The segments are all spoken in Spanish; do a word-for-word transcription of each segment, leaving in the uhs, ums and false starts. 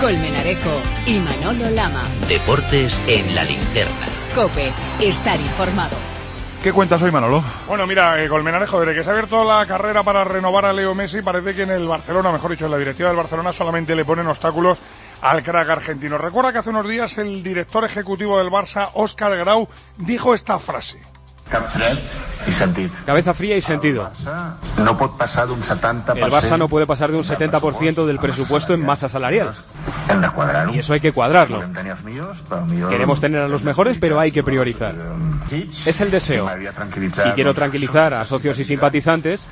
Colmenarejo y Manolo Lama. Deportes en la linterna. COPE, estar informado. ¿Qué cuentas hoy, Manolo? Bueno, mira, eh, Colmenarejo, desde que se ha abierto la carrera para renovar a Leo Messi, parece que en el Barcelona, mejor dicho, en la directiva del Barcelona, solamente le ponen obstáculos al crack argentino. Recuerda que hace unos días el director ejecutivo del Barça, Óscar Grau, dijo esta frase. Cabeza fría y sentido. No puede pasar de un setenta por ciento. El Barça no puede pasar de un setenta por ciento del presupuesto en masa salarial. Y eso hay que cuadrarlo. Queremos tener a los mejores, pero hay que priorizar. Es el deseo. Y quiero tranquilizar a socios y simpatizantes,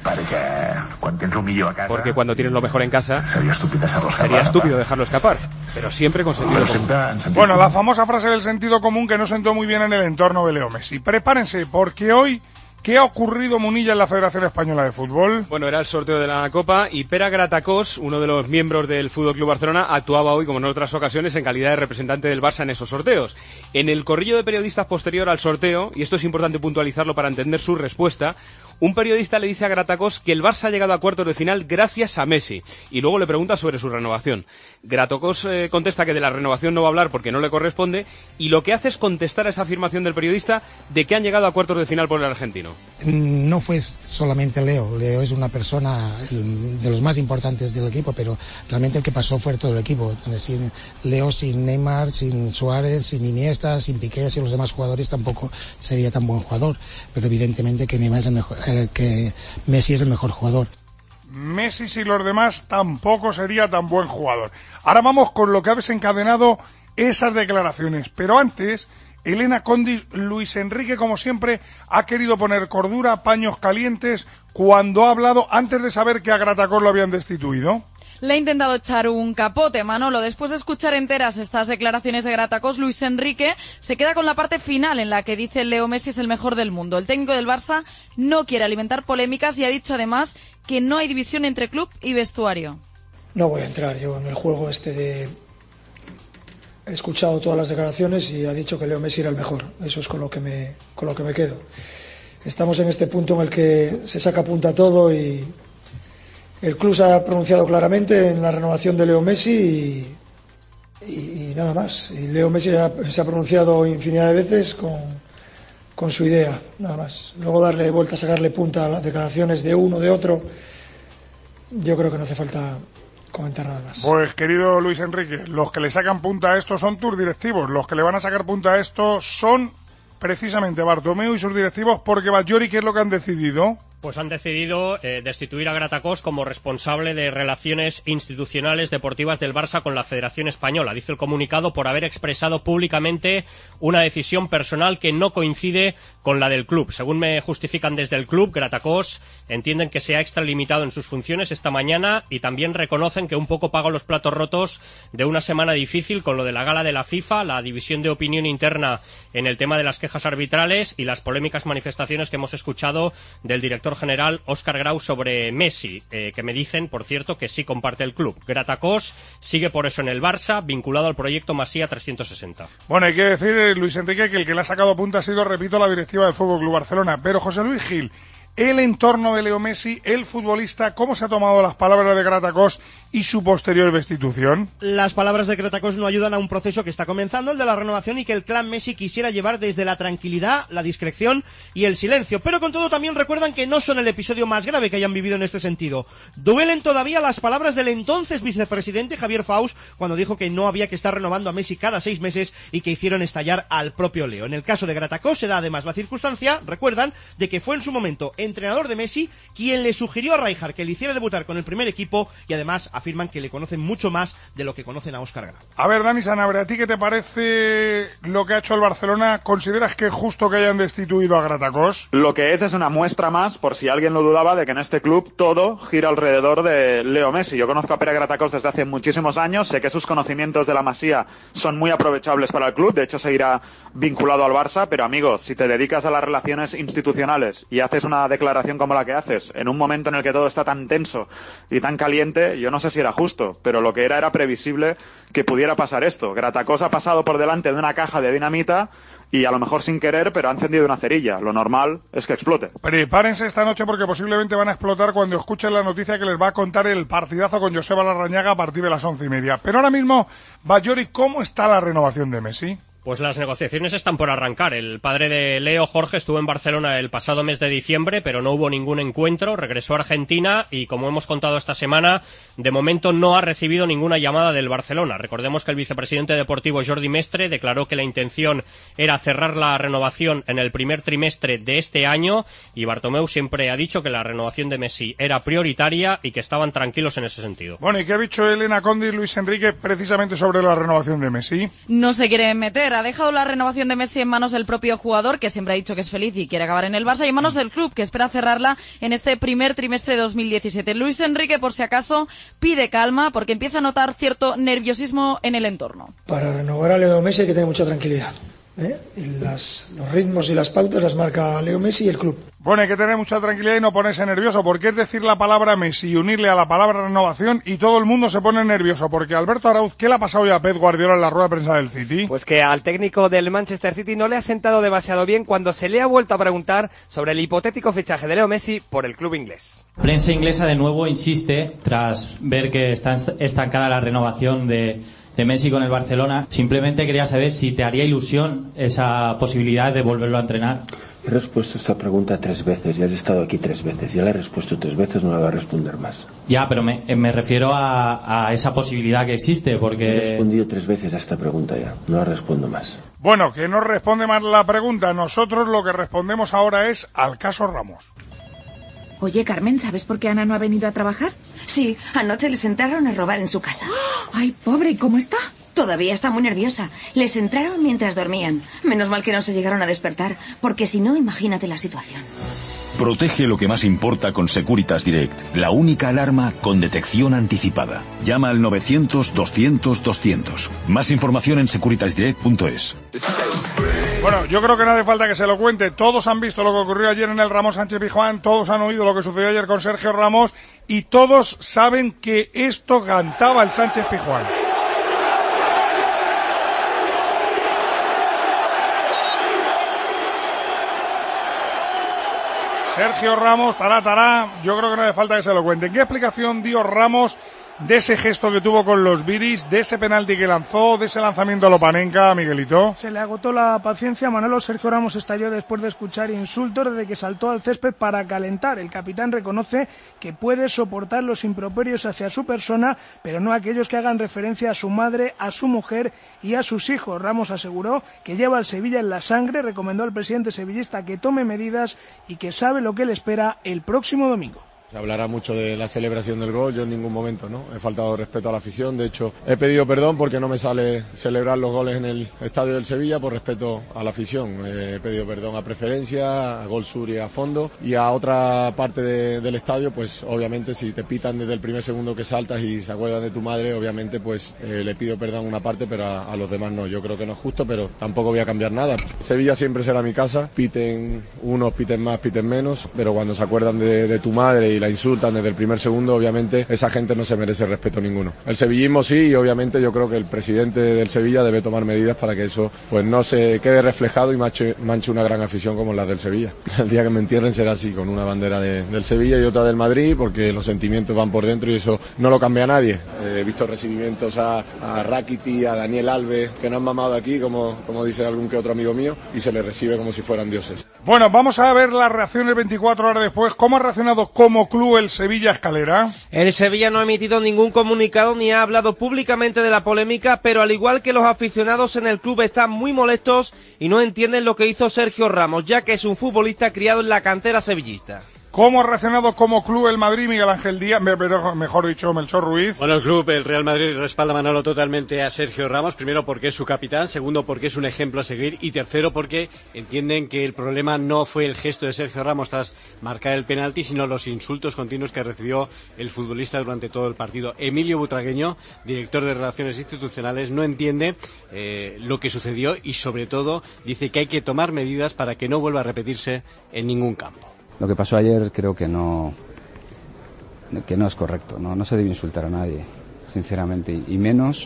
porque cuando tienes lo mejor en casa, sería estúpido dejarlo escapar. Pero siempre con sentido común. Bueno, la famosa frase del sentido común que no sentó muy bien en el entorno de Leo Messi. Prepárense, porque hoy, ¿qué ha ocurrido, Munilla, en la Federación Española de Fútbol? Bueno, era el sorteo de la Copa y Pere Gratacós, uno de los miembros del F C Barcelona, actuaba hoy, como en otras ocasiones, en calidad de representante del Barça en esos sorteos. En el corrillo de periodistas posterior al sorteo, y esto es importante puntualizarlo para entender su respuesta, un periodista le dice a Gratacós que el Barça ha llegado a cuartos de final gracias a Messi, y luego le pregunta sobre su renovación. Gratacós eh, contesta que de la renovación no va a hablar porque no le corresponde, y lo que hace es contestar a esa afirmación del periodista de que han llegado a cuartos de final por el argentino. No fue solamente Leo, Leo es una persona de los más importantes del equipo, pero realmente el que pasó fue todo el equipo. Sin Leo, sin Neymar, sin Suárez, sin Iniesta, sin Piqué, sin los demás jugadores tampoco sería tan buen jugador, pero evidentemente que Neymar es el mejor, eh, que Messi es el mejor jugador. Messi sin los demás tampoco sería tan buen jugador. Ahora vamos con lo que ha desencadenado esas declaraciones, pero antes, Elena Condis, Luis Enrique, como siempre, ha querido poner cordura, paños calientes, cuando ha hablado antes de saber que a Gratacós lo habían destituido. Le ha intentado echar un capote, Manolo. Después de escuchar enteras estas declaraciones de Gratacós, Luis Enrique se queda con la parte final en la que dice Leo Messi es el mejor del mundo. El técnico del Barça no quiere alimentar polémicas y ha dicho además que no hay división entre club y vestuario. No voy a entrar yo en el juego este de... He escuchado todas las declaraciones y ha dicho que Leo Messi era el mejor. Eso es con lo que me, con lo que me quedo. Estamos en este punto en el que se saca punta todo y el club se ha pronunciado claramente en la renovación de Leo Messi y, y, y nada más. Y Leo Messi ha, se ha pronunciado infinidad de veces con, con su idea, nada más. Luego darle vuelta, sacarle punta a las declaraciones de uno, de otro, yo creo que no hace falta comentar nada más. Pues, querido Luis Enrique, los que le sacan punta a esto son tus directivos. Los que le van a sacar punta a esto son precisamente Bartomeu y sus directivos, porque Batllori, ¿qué es lo que han decidido? Pues han decidido eh, destituir a Gratacós como responsable de relaciones institucionales deportivas del Barça con la Federación Española. Dice el comunicado por haber expresado públicamente una decisión personal que no coincide con la del club. Según me justifican desde el club, Gratacós entienden que se ha extralimitado en sus funciones esta mañana y también reconocen que un poco pagó los platos rotos de una semana difícil con lo de la gala de la FIFA, la división de opinión interna en el tema de las quejas arbitrales y las polémicas manifestaciones que hemos escuchado del director general Óscar Grau sobre Messi, eh, que me dicen, por cierto, que sí comparte el club. Gratacós sigue por eso en el Barça, vinculado al proyecto Masía trescientos sesenta. Bueno, hay que decir, Luis Enrique, que el que le ha sacado punta ha sido, repito, la directiva del F C Barcelona. Pero José Luis Gil, el entorno de Leo Messi, el futbolista, ¿cómo se ha tomado las palabras de Gratacós y su posterior destitución? Las palabras de Gratacós no ayudan a un proceso que está comenzando, el de la renovación, y que el clan Messi quisiera llevar desde la tranquilidad, la discreción y el silencio. Pero con todo también recuerdan que no son el episodio más grave que hayan vivido en este sentido. Duelen todavía las palabras del entonces vicepresidente Javier Faus cuando dijo que no había que estar renovando a Messi cada seis meses y que hicieron estallar al propio Leo. En el caso de Gratacós se da además la circunstancia, recuerdan, de que fue en su momento entrenador de Messi quien le sugirió a Rijkaard que le hiciera debutar con el primer equipo, y además afirman que le conocen mucho más de lo que conocen a Óscar Grau. A ver, Dani Sanabria, ¿a ti qué te parece lo que ha hecho el Barcelona? ¿Consideras que es justo que hayan destituido a Gratacós? Lo que es es una muestra más, por si alguien lo dudaba, de que en este club todo gira alrededor de Leo Messi. Yo conozco a Pere Gratacós desde hace muchísimos años, sé que sus conocimientos de la Masía son muy aprovechables para el club, de hecho seguirá vinculado al Barça, pero amigos, si te dedicas a las relaciones institucionales y haces una declaración como la que haces, en un momento en el que todo está tan tenso y tan caliente, yo no sé si era justo, pero lo que era era previsible que pudiera pasar esto. Gratacós ha pasado por delante de una caja de dinamita y a lo mejor sin querer, pero ha encendido una cerilla. Lo normal es que explote. Prepárense esta noche porque posiblemente van a explotar cuando escuchen la noticia que les va a contar el partidazo con Joseba Larrañaga a partir de las once y media. Pero ahora mismo, Bayori, ¿cómo está la renovación de Messi? Pues las negociaciones están por arrancar. El padre de Leo, Jorge, estuvo en Barcelona el pasado mes de diciembre, pero no hubo ningún encuentro. Regresó a Argentina y, como hemos contado esta semana, de momento no ha recibido ninguna llamada del Barcelona. Recordemos que el vicepresidente deportivo Jordi Mestre declaró que la intención era cerrar la renovación en el primer trimestre de este año y Bartomeu siempre ha dicho que la renovación de Messi era prioritaria y que estaban tranquilos en ese sentido. Bueno, ¿y qué ha dicho Elena Conde y Luis Enrique precisamente sobre la renovación de Messi? No se quiere meter. Ha dejado la renovación de Messi en manos del propio jugador, que siempre ha dicho que es feliz y quiere acabar en el Barça, y en manos del club, que espera cerrarla en este primer trimestre de dos mil diecisiete. Luis Enrique, por si acaso, pide calma porque empieza a notar cierto nerviosismo en el entorno. Para renovar a Leo Messi hay que tener mucha tranquilidad, ¿eh? Y las, los ritmos y las pautas las marca Leo Messi y el club. Bueno, hay que tener mucha tranquilidad y no ponerse nervioso, porque es decir la palabra Messi y unirle a la palabra renovación y todo el mundo se pone nervioso, porque Alberto Arauz, ¿qué le ha pasado ya a Pep Guardiola en la rueda de prensa del City? Pues que al técnico del Manchester City no le ha sentado demasiado bien cuando se le ha vuelto a preguntar sobre el hipotético fichaje de Leo Messi por el club inglés. La prensa inglesa de nuevo insiste, tras ver que está estancada la renovación de... de Messi con el Barcelona. Simplemente quería saber si te haría ilusión esa posibilidad de volverlo a entrenar. He respuesto esta pregunta tres veces, ya has estado aquí tres veces, ya la he respuesto tres veces, no la voy a responder más. Ya, pero me, me refiero a, a esa posibilidad que existe, porque... He respondido tres veces a esta pregunta ya, no la respondo más. Bueno, que no responde más la pregunta, nosotros lo que respondemos ahora es al caso Ramos. Oye, Carmen, ¿sabes por qué Ana no ha venido a trabajar? Sí, anoche les entraron a robar en su casa. Ay, pobre, ¿y cómo está? Todavía está muy nerviosa. Les entraron mientras dormían. Menos mal que no se llegaron a despertar, porque si no, imagínate la situación. Protege lo que más importa con Securitas Direct, la única alarma con detección anticipada. Llama al novecientos doscientos doscientos. Más información en securitas direct punto es. Bueno, yo creo que no hace falta que se lo cuente. Todos han visto lo que ocurrió ayer en el Ramón Sánchez Pizjuán, todos han oído lo que sucedió ayer con Sergio Ramos y todos saben que esto cantaba el Sánchez Pizjuán. Sergio Ramos, tará, tará, yo creo que no hace falta que se lo cuenten. ¿Qué explicación dio Ramos de ese gesto que tuvo con los Viris, de ese penalti que lanzó, de ese lanzamiento a Lopanenka, Miguelito? Se le agotó la paciencia a Manolo. Sergio Ramos estalló después de escuchar insultos desde que saltó al césped para calentar. El capitán reconoce que puede soportar los improperios hacia su persona, pero no aquellos que hagan referencia a su madre, a su mujer y a sus hijos. Ramos aseguró que lleva al Sevilla en la sangre, recomendó al presidente sevillista que tome medidas y que sabe lo que le espera el próximo domingo. Se hablará mucho de la celebración del gol, yo en ningún momento no he faltado respeto a la afición, de hecho he pedido perdón porque no me sale celebrar los goles en el estadio del Sevilla por respeto a la afición, he pedido perdón a Preferencia, a Gol Sur y a Fondo, y a otra parte de, del estadio pues obviamente si te pitan desde el primer segundo que saltas y se acuerdan de tu madre, obviamente pues eh, le pido perdón a una parte pero a, a los demás no, yo creo que no es justo pero tampoco voy a cambiar nada. Sevilla siempre será mi casa, piten unos, piten más, piten menos, pero cuando se acuerdan de, de tu madre y la insultan desde el primer segundo, obviamente esa gente no se merece respeto ninguno. El sevillismo sí, y obviamente yo creo que el presidente del Sevilla debe tomar medidas para que eso pues no se quede reflejado y manche, manche una gran afición como la del Sevilla. El día que me entierren será así, con una bandera de, del Sevilla y otra del Madrid, porque los sentimientos van por dentro y eso no lo cambia nadie. Eh, he visto recibimientos a, a Rakiti, a Daniel Alves, que no han mamado aquí, como, como dice algún que otro amigo mío, y se les recibe como si fueran dioses. Bueno, vamos a ver las reacciones veinticuatro horas después. ¿Cómo ha reaccionado como club el Sevilla, Escalera? El Sevilla no ha emitido ningún comunicado ni ha hablado públicamente de la polémica, pero al igual que los aficionados en el club están muy molestos y no entienden lo que hizo Sergio Ramos, ya que es un futbolista criado en la cantera sevillista. ¿Cómo ha reaccionado como club el Madrid, Miguel Ángel Díaz, mejor dicho, Melchor Ruiz? Bueno, el club, el Real Madrid, respalda Manolo totalmente a Sergio Ramos, primero porque es su capitán, segundo porque es un ejemplo a seguir y tercero porque entienden que el problema no fue el gesto de Sergio Ramos tras marcar el penalti, sino los insultos continuos que recibió el futbolista durante todo el partido. Emilio Butragueño, director de Relaciones Institucionales, no entiende eh, lo que sucedió y sobre todo dice que hay que tomar medidas para que no vuelva a repetirse en ningún campo. Lo que pasó ayer creo que no que no es correcto, no, no se debe insultar a nadie, sinceramente, y menos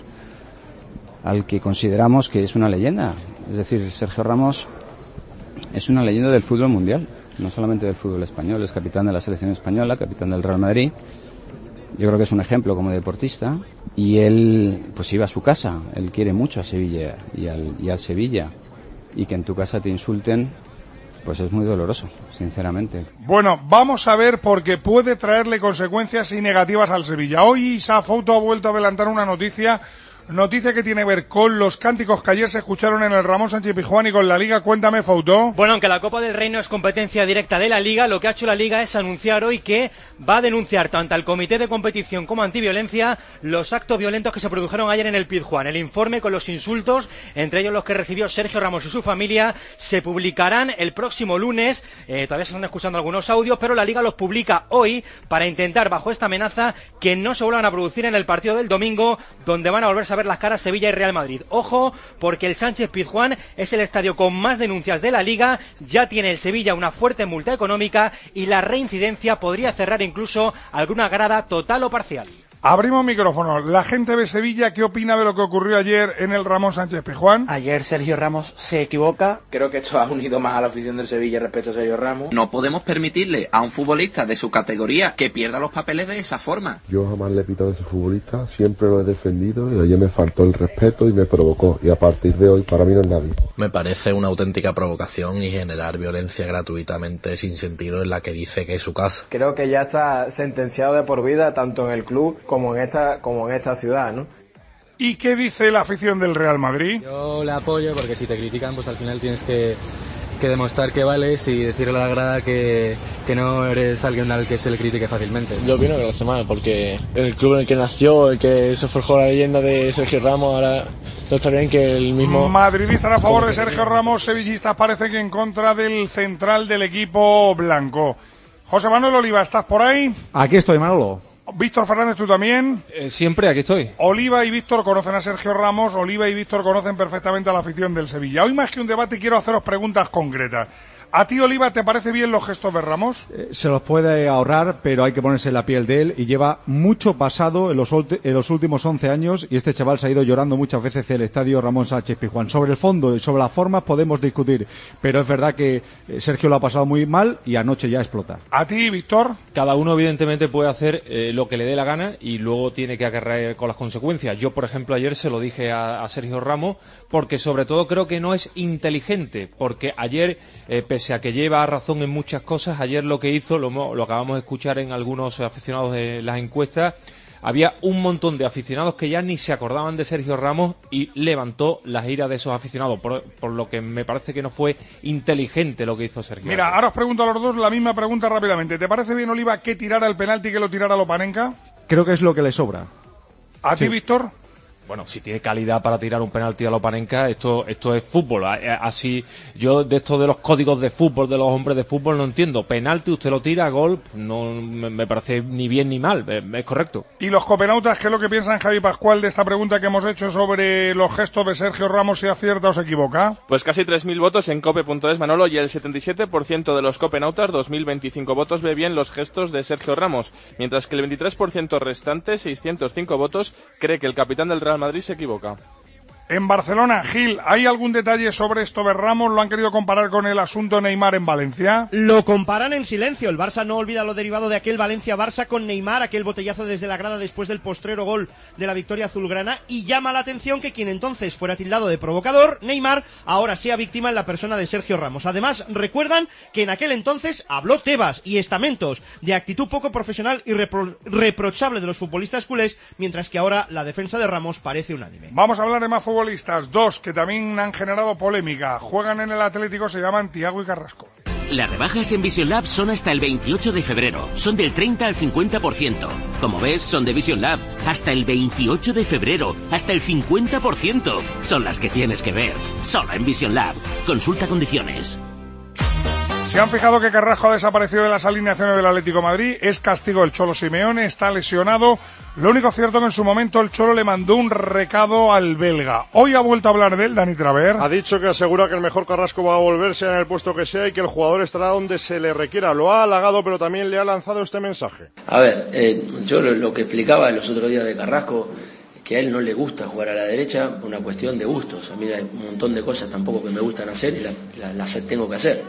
al que consideramos que es una leyenda. Es decir, Sergio Ramos es una leyenda del fútbol mundial, no solamente del fútbol español, es capitán de la selección española, capitán del Real Madrid. Yo creo que es un ejemplo como deportista, y él pues iba a su casa, él quiere mucho a Sevilla y al, y al Sevilla, y que en tu casa te insulten, pues es muy doloroso, sinceramente. Bueno, vamos a ver, porque puede traerle consecuencias y negativas al Sevilla. Hoy Isa Fouto ha vuelto a adelantar una noticia, noticia que tiene que ver con los cánticos que ayer se escucharon en el Ramón Sánchez Pizjuán y con la Liga. Cuéntame, Fouto. Bueno, aunque la Copa del Rey no es competencia directa de la Liga, lo que ha hecho la Liga es anunciar hoy que va a denunciar tanto al Comité de Competición como Antiviolencia los actos violentos que se produjeron ayer en el Pizjuán. El informe con los insultos, entre ellos los que recibió Sergio Ramos y su familia, se publicarán el próximo lunes. Eh, todavía se están escuchando algunos audios, pero la Liga los publica hoy para intentar, bajo esta amenaza, que no se vuelvan a producir en el partido del domingo, donde van a volverse a ver las caras Sevilla y Real Madrid. Ojo, porque el Sánchez Pizjuán es el estadio con más denuncias de la Liga, ya tiene el Sevilla una fuerte multa económica y la reincidencia podría cerrar incluso alguna grada total o parcial. Abrimos micrófono. La gente de Sevilla, ¿qué opina de lo que ocurrió ayer en el Ramón Sánchez Pizjuán? Ayer Sergio Ramos se equivoca. Creo que esto ha unido más a la afición del Sevilla respecto a Sergio Ramos. No podemos permitirle a un futbolista de su categoría que pierda los papeles de esa forma. Yo jamás le he pitado a ese futbolista, siempre lo he defendido y ayer me faltó el respeto y me provocó. Y a partir de hoy para mí no es nadie. Me parece una auténtica provocación y generar violencia gratuitamente sin sentido en la que dice que es su casa. Creo que ya está sentenciado de por vida tanto en el club como en esta como en esta ciudad, ¿no? ¿Y qué dice la afición del Real Madrid? Yo le apoyo porque si te critican, pues al final tienes que, que demostrar que vales y decirle a la grada que, que no eres alguien al que se le critique fácilmente. Yo opino que lo hace mal, porque el club en el que nació, el que se forjó la leyenda de Sergio Ramos, ahora no está bien que el mismo... Madridistas a favor de Sergio Ramos, sevillistas parece que en contra del central del equipo blanco. José Manuel Oliva, ¿estás por ahí? Aquí estoy, Manolo. Víctor Fernández, ¿tú también? Eh, siempre, aquí estoy. Oliva y Víctor conocen a Sergio Ramos, Oliva y Víctor conocen perfectamente a la afición del Sevilla. Hoy, más que un debate, quiero haceros preguntas concretas. ¿A ti, Oliva, te parece bien los gestos de Ramos? Eh, se los puede ahorrar, pero hay que ponerse en la piel de él, y lleva mucho pasado en los, en los últimos once años, y este chaval se ha ido llorando muchas veces el estadio Ramón Sánchez Pizjuán. Sobre el fondo y sobre las formas podemos discutir, pero es verdad que Sergio lo ha pasado muy mal y anoche ya explota. ¿A ti, Víctor? Cada uno, evidentemente, puede hacer eh, lo que le dé la gana y luego tiene que acarrear con las consecuencias. Yo, por ejemplo, ayer se lo dije a, a Sergio Ramos, porque sobre todo creo que no es inteligente, porque ayer, eh, pese a que lleva razón en muchas cosas, ayer lo que hizo, lo, lo acabamos de escuchar en algunos aficionados de las encuestas, había un montón de aficionados que ya ni se acordaban de Sergio Ramos y levantó las iras de esos aficionados, por, por lo que me parece que no fue inteligente lo que hizo Sergio. Mira, ahora os pregunto a los dos la misma pregunta rápidamente. ¿Te parece bien, Oliva, que tirara el penalti y que lo tirara Lopanenka? Creo que es lo que le sobra. ¿A ti, sí. Víctor? Bueno, si tiene calidad para tirar un penalti a Lopanenka, esto esto es fútbol. Así, yo de esto de los códigos de fútbol, de los hombres de fútbol, no entiendo. Penalti, usted lo tira, gol, no me parece ni bien ni mal, es correcto. ¿Y los copenautas, qué es lo que piensan, Javi Pascual, de esta pregunta que hemos hecho sobre los gestos de Sergio Ramos, si acierta o se equivoca? Pues casi tres mil votos en cope punto es, Manolo, y el setenta y siete por ciento de los copenautas, dos mil veinticinco votos, ve bien los gestos de Sergio Ramos, mientras que el veintitrés por ciento restante, seiscientos cinco votos, cree que el capitán del Real Madrid se equivoca. En Barcelona, Gil, ¿hay algún detalle sobre esto de Ramos? ¿Lo han querido comparar con el asunto Neymar en Valencia? Lo comparan en silencio. El Barça no olvida lo derivado de aquel Valencia-Barça con Neymar, aquel botellazo desde la grada después del postrero gol de la victoria azulgrana, y llama la atención que quien entonces fuera tildado de provocador, Neymar, ahora sea víctima en la persona de Sergio Ramos. Además, recuerdan que en aquel entonces habló Tebas y estamentos de actitud poco profesional y repro- reprochable de los futbolistas culés, mientras que ahora la defensa de Ramos parece unánime. Vamos a hablar de más futbolistas. Dos que también han generado polémica. Juegan en el Atlético, se llaman Thiago y Carrasco. Las rebajas en Vision Lab son hasta el veintiocho de febrero. Son del treinta al cincuenta por ciento. Como ves, son de Vision Lab. Hasta el veintiocho de febrero. Hasta el cincuenta por ciento. Son las que tienes que ver. Solo en Vision Lab. Consulta condiciones. Se han fijado que Carrasco ha desaparecido de las alineaciones del Atlético de Madrid. Es castigo del Cholo Simeone, está lesionado. Lo único cierto que en su momento el Cholo le mandó un recado al belga. Hoy ha vuelto a hablar de él, Dani Traver. Ha dicho que asegura que el mejor Carrasco va a volverse en el puesto que sea y que el jugador estará donde se le requiera. Lo ha halagado, pero también le ha lanzado este mensaje. A ver, eh, yo lo, lo que explicaba los otros días de Carrasco, que a él no le gusta jugar a la derecha, una cuestión de gustos. A mí hay un montón de cosas tampoco que me gustan hacer y las la, la tengo que hacer.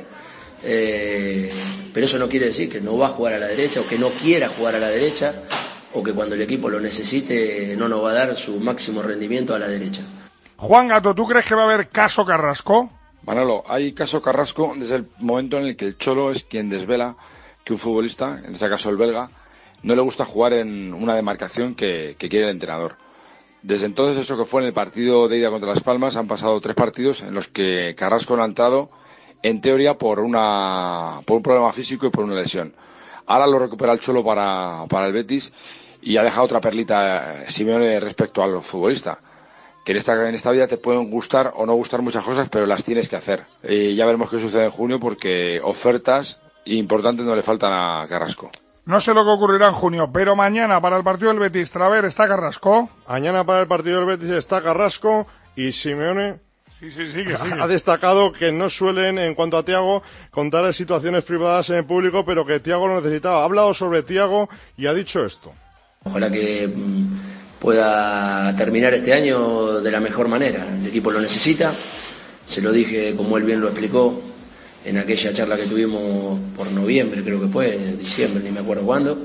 Eh, pero eso no quiere decir que no va a jugar a la derecha o que no quiera jugar a la derecha o que cuando el equipo lo necesite no nos va a dar su máximo rendimiento a la derecha. Juan Gato, ¿tú crees que va a haber caso Carrasco? Manolo, hay caso Carrasco desde el momento en el que el Cholo es quien desvela que un futbolista, en este caso el belga, no le gusta jugar en una demarcación que, que quiere el entrenador. Desde entonces, eso que fue en el partido de ida contra Las Palmas, han pasado tres partidos en los que Carrasco no ha entrado, en teoría por una por un problema físico y por una lesión. Ahora lo recupera el Cholo para, para el Betis y ha dejado otra perlita eh, Simeone respecto al futbolista. Que en esta, en esta vida te pueden gustar o no gustar muchas cosas, pero las tienes que hacer. Y ya veremos qué sucede en junio porque ofertas importantes no le faltan a Carrasco. No sé lo que ocurrirá en junio, pero mañana para el partido del Betis, Traver, ¿está Carrasco? Mañana para el partido del Betis está Carrasco y Simeone sí, sí, sí, que sigue. ha destacado que no suelen, en cuanto a Thiago, contar situaciones privadas en el público, pero que Thiago lo necesitaba. Ha hablado sobre Thiago y ha dicho esto. Ojalá que pueda terminar este año de la mejor manera. El equipo lo necesita, se lo dije como él bien lo explicó en aquella charla que tuvimos por noviembre, creo que fue, diciembre, ni me acuerdo cuándo,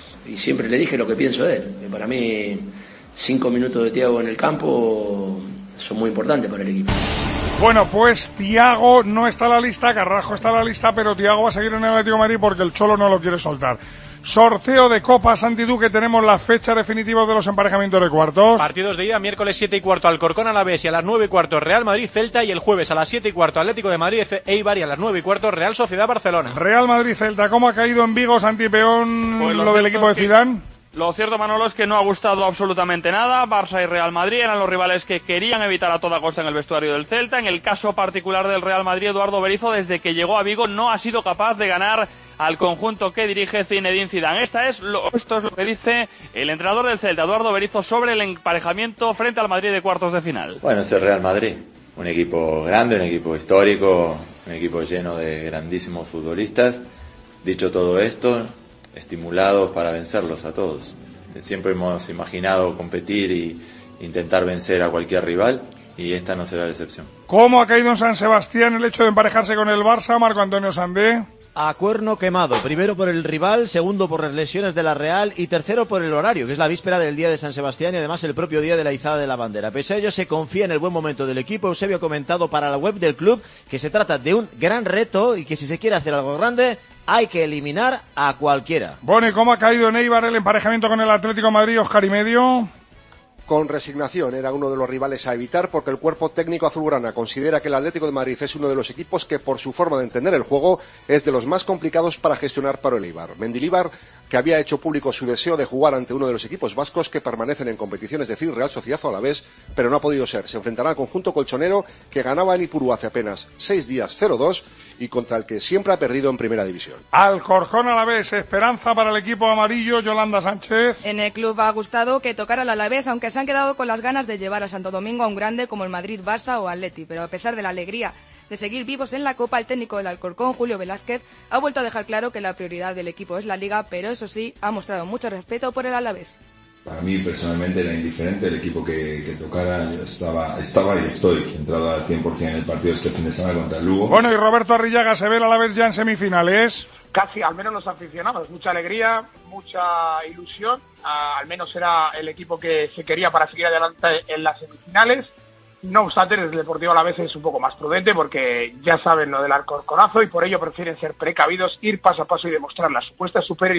y siempre le dije lo que pienso de él, que para mí cinco minutos de Thiago en el campo son muy importantes para el equipo. Bueno, pues Thiago no está en la lista, Carrasco está en la lista, pero Thiago va a seguir en el Atlético de Madrid porque el Cholo no lo quiere soltar. Sorteo de Copa Santi Duque, tenemos la fecha definitiva de los emparejamientos de cuartos. Partidos de ida, miércoles siete y cuarto Alcorcón Alavés y a las nueve y cuarto Real Madrid Celta, y el jueves a las siete y cuarto Atlético de Madrid Eibar y a las nueve y cuarto Real Sociedad Barcelona. Real Madrid Celta, ¿cómo ha caído en Vigo, Santi Peón, pues lo, lo del equipo de Zidane? Lo cierto, Manolo, es que no ha gustado absolutamente nada. Barça y Real Madrid eran los rivales que querían evitar a toda costa en el vestuario del Celta. En el caso particular del Real Madrid, Eduardo Berizzo, desde que llegó a Vigo, no ha sido capaz de ganar al conjunto que dirige Zinedine Zidane. Esta es lo, esto es lo que dice el entrenador del Celta, Eduardo Berizzo, sobre el emparejamiento frente al Madrid de cuartos de final. Bueno, es el Real Madrid, un equipo grande, un equipo histórico, un equipo lleno de grandísimos futbolistas. Dicho todo esto, estimulados para vencerlos a todos. Siempre hemos imaginado competir y intentar vencer a cualquier rival, y esta no será la excepción. ¿Cómo ha caído en San Sebastián el hecho de emparejarse con el Barça, Marco Antonio Sandé? A cuerno quemado, primero por el rival, segundo por las lesiones de la Real y tercero por el horario, que es la víspera del día de San Sebastián y además el propio día de la izada de la bandera. Pese a ello, se confía en el buen momento del equipo. Eusebio ha comentado para la web del club que se trata de un gran reto y que si se quiere hacer algo grande hay que eliminar a cualquiera. Bueno, ¿y cómo ha caído en Eibar el emparejamiento con el Atlético de Madrid, Óscar y medio? Con resignación, era uno de los rivales a evitar porque el cuerpo técnico azulgrana considera que el Atlético de Madrid es uno de los equipos que por su forma de entender el juego es de los más complicados para gestionar para el Eibar. Mendilibar, que había hecho público su deseo de jugar ante uno de los equipos vascos que permanecen en competición, es decir, Real Sociedad o Alavés, pero no ha podido ser. Se enfrentará al conjunto colchonero que ganaba en Ipurú hace apenas seis días cero dos y contra el que siempre ha perdido en primera división. Alcorcón Alavés, esperanza para el equipo amarillo, Yolanda Sánchez. En el club ha gustado que tocara al Alavés, aunque se han quedado con las ganas de llevar a Santo Domingo a un grande como el Madrid, Barça o Atleti, pero a pesar de la alegría de seguir vivos en la Copa, el técnico del Alcorcón, Julio Velázquez, ha vuelto a dejar claro que la prioridad del equipo es la Liga, pero eso sí, ha mostrado mucho respeto por el Alavés. Para mí personalmente era indiferente el equipo que, que tocara. Yo estaba, estaba y estoy centrado al cien por ciento en el partido de este fin de semana contra el Lugo. Bueno, y Roberto Arrillaga, ¿se ve el Alavés ya en semifinales? Casi, al menos los aficionados, mucha alegría, mucha ilusión, uh, al menos era el equipo que se quería para seguir adelante en las semifinales. No obstante, el Deportivo Alavés es un poco más prudente porque ya saben lo del Alcorconazo y por ello prefieren ser precavidos, ir paso a paso y demostrar la supuesta superioridad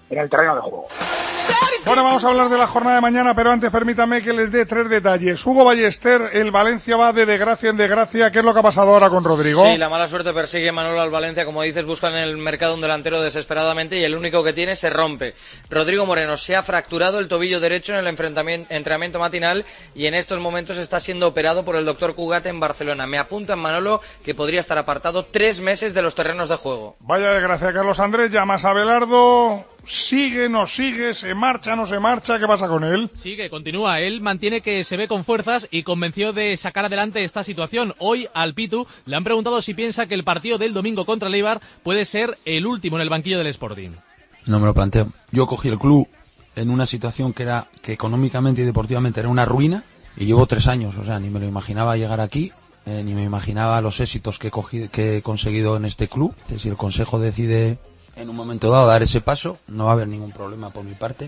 en el terreno de juego. Bueno, vamos a hablar de la jornada de mañana, pero antes permítame que les dé tres detalles. Hugo Ballester, el Valencia va de desgracia en desgracia. ¿Qué es lo que ha pasado ahora con Rodrigo? Sí, la mala suerte persigue Manolo al Valencia. Como dices, buscan en el mercado un delantero desesperadamente y el único que tiene se rompe. Rodrigo Moreno se ha fracturado el tobillo derecho en el enfrentamiento, entrenamiento matinal y en estos momentos está siendo operado por el doctor Cugat en Barcelona. Me apunta en Manolo que podría estar apartado tres meses de los terrenos de juego. Vaya desgracia, Carlos Andrés. Llamas a Abelardo. ¿Sigue, no sigue? ¿Se marcha, no se marcha? ¿Qué pasa con él? Sigue, continúa. Él mantiene que se ve con fuerzas y convenció de sacar adelante esta situación. Hoy al Pitu le han preguntado si piensa que el partido del domingo contra el Eibar puede ser el último en el banquillo del Sporting. No me lo planteo. Yo cogí el club en una situación que era que económicamente y deportivamente era una ruina y llevo tres años. O sea, ni me lo imaginaba llegar aquí. Eh, ni me imaginaba los éxitos que he, cogido, que he conseguido en este club. Si el Consejo decide en un momento dado dar ese paso, no va a haber ningún problema por mi parte.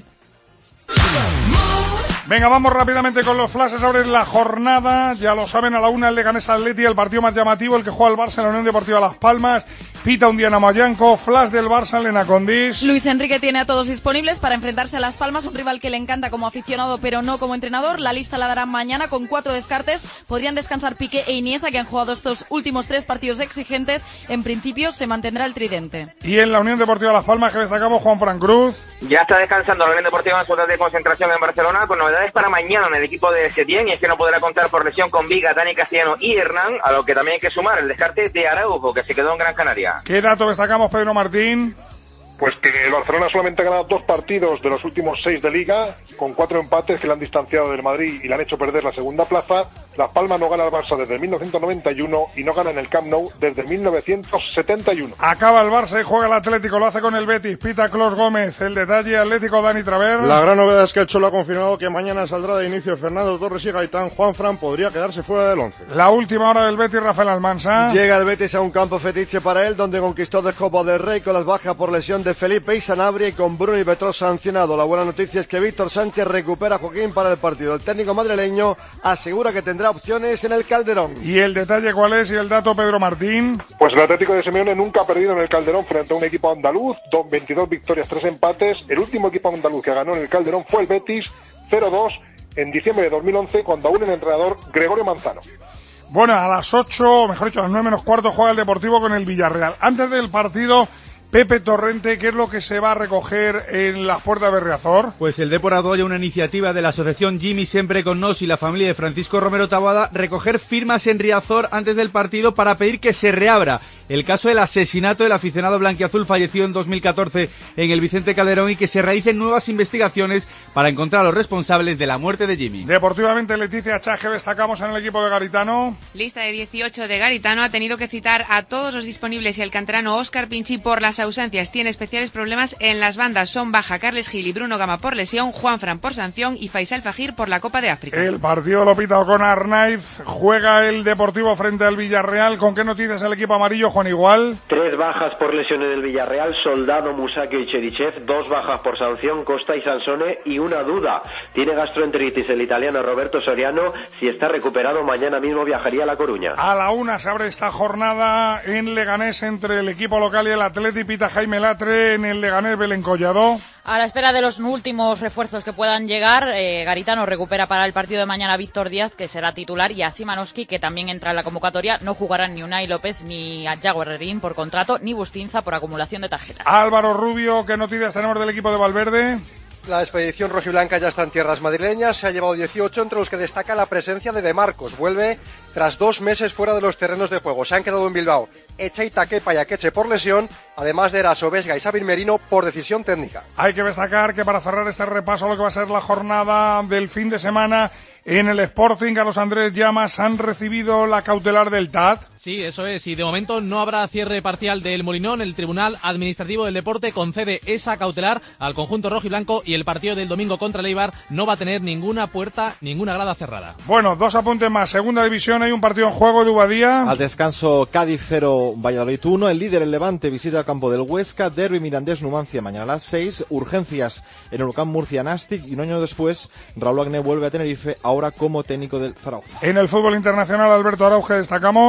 Venga, vamos rápidamente con los flashes sobre la jornada. Ya lo saben, a la una el Leganés Atleti, el partido más llamativo, el que juega el Barça en la Unión Deportiva Las Palmas. Pita un Diana Mayanco, flash del Barça, Elena Condis. Luis Enrique tiene a todos disponibles para enfrentarse a Las Palmas, un rival que le encanta como aficionado pero no como entrenador. La lista la darán mañana con cuatro descartes. Podrían descansar Piqué e Iniesta, que han jugado estos últimos tres partidos exigentes. En principio se mantendrá el tridente. Y en la Unión Deportiva Las Palmas, que destacamos, Juan Fran Cruz. Ya está descansando la Unión Deportiva en su de concentración en Barcelona, con novedades para mañana en el equipo de Setién, y es que no podrá contar por lesión con Viga, Dani Castellano y Hernán, a lo que también hay que sumar el descarte de Araujo, que se quedó en Gran Canaria. ¿Qué dato destacamos, Pedro Martín? Pues que el Barcelona solamente ha ganado dos partidos de los últimos seis de Liga, con cuatro empates que le han distanciado del Madrid y le han hecho perder la segunda plaza. Las Palmas no gana al Barça desde mil novecientos noventa y uno y no gana en el Camp Nou desde mil novecientos setenta y uno. Acaba el Barça y juega el Atlético, lo hace con el Betis. Pita Clos Gómez, el detalle Atlético, Dani Traver. La gran novedad es que el Cholo ha confirmado que mañana saldrá de inicio Fernando Torres y Gaitán. Juanfran podría quedarse fuera del once. La última hora del Betis, Rafael Almansa. Llega el Betis a un campo fetiche para él, donde conquistó de Copa del Rey con las bajas por lesión de Felipe y Sanabria y con Bruno y Betró sancionado. La buena noticia es que Víctor Sánchez recupera a Joaquín para el partido. El técnico madrileño asegura que tendrá opciones en el Calderón. ¿Y el detalle cuál es? ¿Y el dato, Pedro Martín? Pues el Atlético de Simeone nunca ha perdido en el Calderón frente a un equipo andaluz, veintidós victorias, tres empates. El último equipo andaluz que ganó en el Calderón fue el Betis, cero dos, en diciembre de dos mil once, cuando aún el entrenador Gregorio Manzano. Bueno, a las ocho, mejor dicho, a las nueve menos cuarto juega el Deportivo con el Villarreal. Antes del partido, Pepe Torrente, ¿qué es lo que se va a recoger en las puertas de Berriazor? Pues el Depor apoya una iniciativa de la asociación Jimmy Siempre con Nos y la familia de Francisco Romero Taboada, recoger firmas en Riazor antes del partido para pedir que se reabra el caso del asesinato del aficionado blanquiazul fallecido en dos mil catorce en el Vicente Calderón y que se realicen nuevas investigaciones para encontrar a los responsables de la muerte de Jimmy. Deportivamente, Leticia Chaje, destacamos en el equipo de Garitano. Lista de dieciocho de Garitano, ha tenido que citar a todos los disponibles y el canterano Óscar Pinchi por las ausencias. Tiene especiales problemas en las bandas. Son baja Carles Gil y Bruno Gama por lesión, Juanfran por sanción y Faisal Fajir por la Copa de África. El partido lo pita con Arnaiz. Juega el Deportivo frente al Villarreal. ¿Con qué noticias el equipo amarillo, Juan Igual? Tres bajas por lesiones del Villarreal, Soldado, Musacchio y Cherichev. Dos bajas por sanción, Costa y Sansone. Y una duda, tiene gastroenteritis el italiano Roberto Soriano. Si está recuperado, mañana mismo viajaría a La Coruña. A la una se abre esta jornada en Leganés entre el equipo local y el Atleti. Pita Jaime Latre en el Leganés Belén Collado. A la espera de los últimos refuerzos que puedan llegar, eh, Garitano recupera para el partido de mañana a Víctor Díaz, que será titular, y a Szymanowski, que también entra en la convocatoria. No jugarán ni Unai López, ni a Yago Herrerín por contrato, ni Bustinza por acumulación de tarjetas. Álvaro Rubio, ¿qué noticias tenemos del equipo de Valverde? La expedición rojiblanca ya está en tierras madrileñas, se ha llevado dieciocho, entre los que destaca la presencia de De Marcos. Vuelve tras dos meses fuera de los terrenos de juego. Se han quedado en Bilbao Echaita, Kepa y Akeche por lesión, además de Eraso, Vesga y Xavi Merino por decisión técnica. Hay que destacar que para cerrar este repaso a lo que va a ser la jornada del fin de semana en el Sporting, Carlos Andrés Llamas han recibido la cautelar del T A T. Sí, eso es, y de momento no habrá cierre parcial del Molinón. El Tribunal Administrativo del Deporte concede esa cautelar al conjunto rojiblanco y el partido del domingo contra el Eibar no va a tener ninguna puerta, ninguna grada cerrada. Bueno, dos apuntes más. Segunda división, hay un partido en juego de Ubadía. Al descanso, Cádiz cero, Valladolid uno. El líder, el Levante, visita el campo del Huesca. Derbi Mirandés Numancia mañana a las seis. Urgencias en el Huracán Murcia Nastic. Y un año después, Raúl Agné vuelve a Tenerife, ahora como técnico del Zaragoza. En el fútbol internacional, Alberto Arauge, destacamos. Pues jornada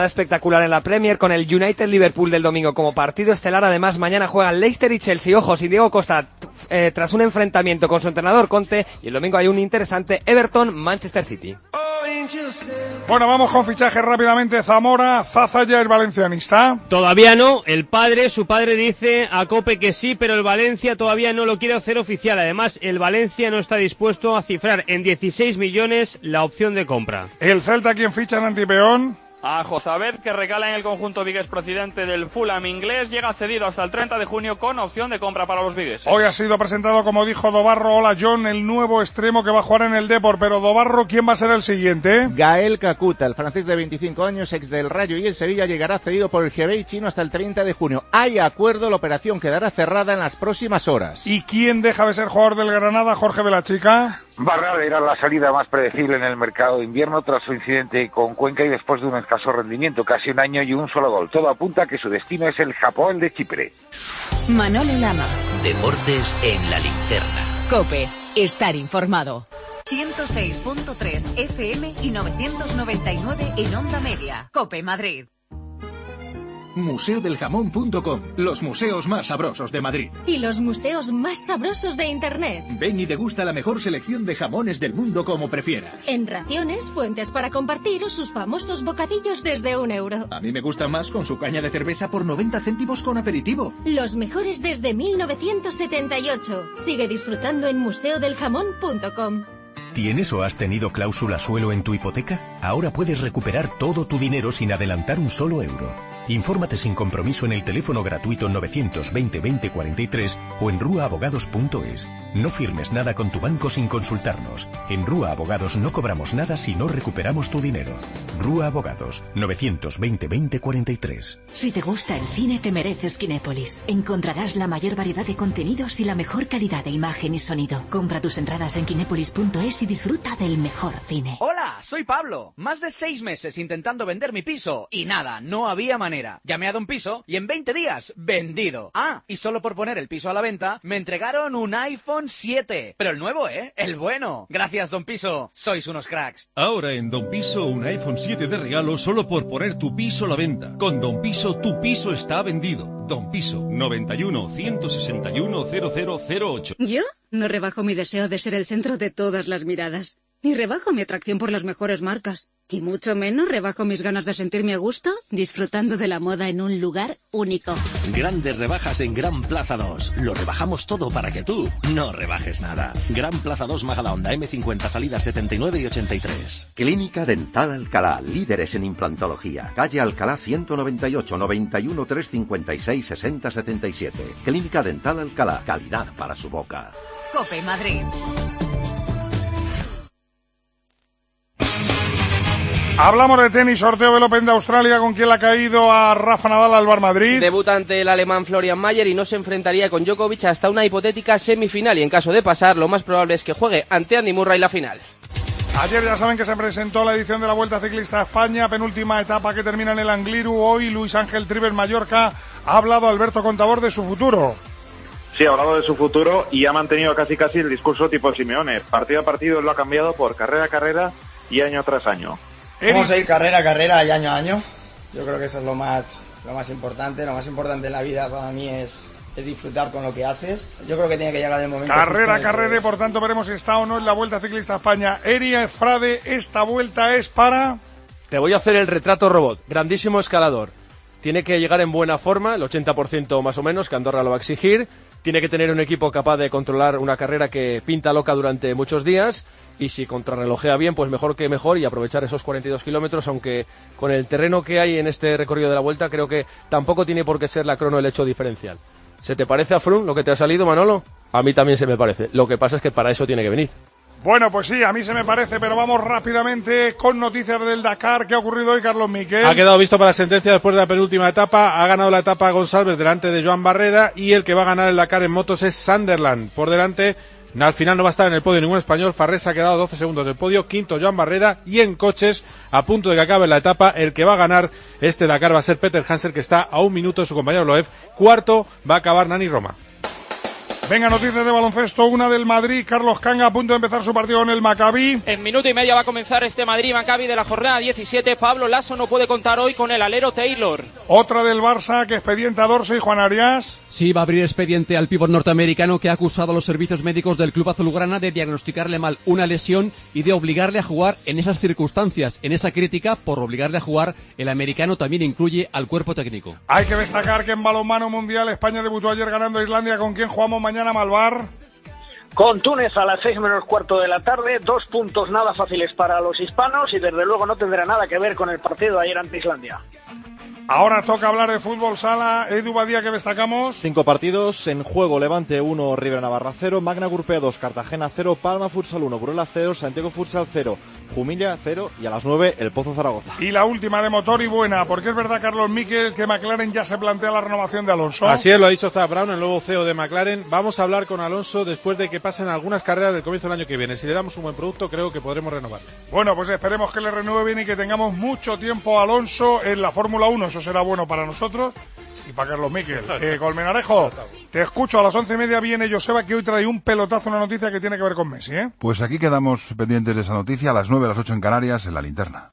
jornada espectacular en la Premier con el United-Liverpool del domingo como partido estelar. Además, mañana juegan Leicester y Chelsea. Ojo, sin Diego Costa, eh, tras un enfrentamiento con su entrenador Conte. Y el domingo hay un interesante Everton-Manchester City. Bueno, vamos con fichajes rápidamente. Zamora, Zaza ya es valencianista. Todavía no. El padre, su padre dice a COPE que sí, pero el Valencia todavía no lo quiere hacer oficial. Además, el Valencia no está dispuesto a cifrar en dieciséis millones la opción de compra. El Celta, ¿quién ficha en Antipeón? A Jozabed, que recala en el conjunto vigués procedente del Fulham inglés, llega cedido hasta el treinta de junio con opción de compra para los vigueses. Hoy ha sido presentado, como dijo Dobarro, hola John, el nuevo extremo que va a jugar en el Depor. Pero Dobarro, ¿quién va a ser el siguiente? Gael Kakuta, el francés de veinticinco años, ex del Rayo y el Sevilla, llegará cedido por el Hebei chino hasta el treinta de junio. Hay acuerdo, la operación quedará cerrada en las próximas horas. ¿Y quién deja de ser jugador del Granada, Jorge Velachica? Barral era la salida más predecible en el mercado de invierno tras su incidente con Cuenca y después de un escaso rendimiento, casi un año y un solo gol. Todo apunta a que su destino es el Japón de Chipre. Manolo Lama. Deportes en la linterna. COPE. Estar informado. ciento seis punto tres F M y novecientos noventa y nueve en onda media. COPE Madrid. museo del jamón punto com, los museos más sabrosos de Madrid. Y los museos más sabrosos de Internet. Ven y degusta la mejor selección de jamones del mundo como prefieras. En raciones, fuentes para compartir o sus famosos bocadillos desde un euro. A mí me gusta más con su caña de cerveza por noventa céntimos con aperitivo. Los mejores desde mil novecientos setenta y ocho. Sigue disfrutando en museo del jamón punto com. ¿Tienes o has tenido cláusula suelo en tu hipoteca? Ahora puedes recuperar todo tu dinero sin adelantar un solo euro. Infórmate sin compromiso en el teléfono gratuito novecientos veinte veinte cuarenta y tres o en rua abogados punto es. No firmes nada con tu banco sin consultarnos. En Rúa Abogados no cobramos nada si no recuperamos tu dinero. Rúa Abogados, novecientos veinte veinte cuarenta y tres. Si te gusta el cine, te mereces Kinépolis. Encontrarás la mayor variedad de contenidos y la mejor calidad de imagen y sonido. Compra tus entradas en kinépolis punto es y disfruta del mejor cine. Hola, soy Pablo. Más de seis meses intentando vender mi piso y nada, no había manera. Llamé a Don Piso y en veinte días, vendido. Ah, y solo por poner el piso a la venta, me entregaron un iPhone siete. Pero el nuevo, ¿eh? El bueno. Gracias, Don Piso. Sois unos cracks. Ahora en Don Piso, un iPhone siete de regalo solo por poner tu piso a la venta. Con Don Piso, tu piso está vendido. Don Piso, noventa y uno, ciento sesenta y uno, cero cero cero ocho. ¿Yo? No rebajo mi deseo de ser el centro de todas las miradas. Ni rebajo mi atracción por las mejores marcas. Y mucho menos rebajo mis ganas de sentirme a gusto disfrutando de la moda en un lugar único. Grandes rebajas en Gran Plaza dos. Lo rebajamos todo para que tú no rebajes nada. Gran Plaza dos Majadahonda eme cincuenta, salidas setenta y nueve y ochenta y tres. Clínica Dental Alcalá, líderes en implantología. Calle Alcalá ciento noventa y ocho, noventa y uno, trescientos cincuenta y seis, sesenta setenta y siete. Clínica Dental Alcalá, calidad para su boca. COPE Madrid. Hablamos de tenis, sorteo del Open de Australia. ¿Con quién le ha caído a Rafa Nadal al Bar Madrid? Debuta ante el alemán Florian Mayer y no se enfrentaría con Djokovic hasta una hipotética semifinal. Y en caso de pasar, lo más probable es que juegue ante Andy Murray la final. Ayer ya saben que se presentó la edición de la Vuelta Ciclista a España, penúltima etapa que termina en el Angliru. Hoy Luis Ángel Trives Mallorca ha hablado a Alberto Contador de su futuro. Sí, ha hablado de su futuro y ha mantenido casi casi el discurso tipo Simeone. Partido a partido lo ha cambiado por carrera a carrera y año tras año. Vamos a ir carrera a carrera y año a año. Yo creo que eso es lo más, lo más importante. Lo más importante en la vida para mí es, es disfrutar con lo que haces. Yo creo que tiene que llegar el momento. Carrera a carrera y por tanto veremos si está o no en la Vuelta Ciclista a España. Eria Frade, esta vuelta es para... Te voy a hacer el retrato robot. Grandísimo escalador. Tiene que llegar en buena forma, el ochenta por ciento más o menos, que Andorra lo va a exigir. Tiene que tener un equipo capaz de controlar una carrera que pinta loca durante muchos días. Y si contrarrelojea bien, pues mejor que mejor y aprovechar esos cuarenta y dos kilómetros, aunque con el terreno que hay en este recorrido de la Vuelta, creo que tampoco tiene por qué ser la crono el hecho diferencial. ¿Se te parece a Froome lo que te ha salido, Manolo? A mí también se me parece. Lo que pasa es que para eso tiene que venir. Bueno, pues sí, a mí se me parece, pero vamos rápidamente con noticias del Dakar. ¿Qué ha ocurrido hoy, Carlos Miquel? Ha quedado visto para la sentencia después de la penúltima etapa. Ha ganado la etapa González delante de Joan Barreda y el que va a ganar el Dakar en motos es Sunderland. Por delante, al final no va a estar en el podio ningún español. Farrés ha quedado doce segundos del podio, quinto Joan Barreda, y en coches, a punto de que acabe la etapa, el que va a ganar este Dakar va a ser Peter Hansen, que está a un minuto de su compañero Loeb. Cuarto va a acabar Nani Roma. Venga, noticias de baloncesto, una del Madrid, Carlos Canga a punto de empezar su partido con el Maccabi. En minuto y medio va a comenzar este Madrid-Maccabi de la jornada diecisiete. Pablo Lasso no puede contar hoy con el alero Taylor. Otra del Barça, que expediente a Dorsey, Juan Arias. Sí, va a abrir expediente al pívot norteamericano que ha acusado a los servicios médicos del club azulgrana de diagnosticarle mal una lesión y de obligarle a jugar en esas circunstancias. En esa crítica por obligarle a jugar, el americano también incluye al cuerpo técnico. Hay que destacar que en balonmano mundial España debutó ayer ganando a Islandia. ¿Con quién jugamos mañana, Malvar? Con Túnez a las seis menos cuarto de la tarde, dos puntos nada fáciles para los hispanos y desde luego no tendrá nada que ver con el partido de ayer ante Islandia. Ahora toca hablar de fútbol sala. Edu Badía, que destacamos. Cinco partidos en juego: Levante uno, Rivera Navarra cero, Magna Gurpea dos, Cartagena cero, Palma Futsal uno, Burela cero, Santiago Futsal cero, Jumilla cero y a las nueve el Pozo Zaragoza. Y la última de motor y buena, porque es verdad, Carlos Miquel, que McLaren ya se plantea la renovación de Alonso. Así es, lo ha dicho Zak Brown, el nuevo C E O de McLaren. Vamos a hablar con Alonso después de que pasen algunas carreras del comienzo del año que viene. Si le damos un buen producto, creo que podremos renovarle. Bueno, pues esperemos que le renueve bien y que tengamos mucho tiempo a Alonso en la Fórmula uno. Eso será bueno para nosotros y para Carlos Miquel. Eh, Colmenarejo, te escucho a las once y media. Viene Joseba, que hoy trae un pelotazo, una noticia que tiene que ver con Messi, ¿eh? Pues aquí quedamos pendientes de esa noticia a las nueve, a las ocho en Canarias, en La Linterna.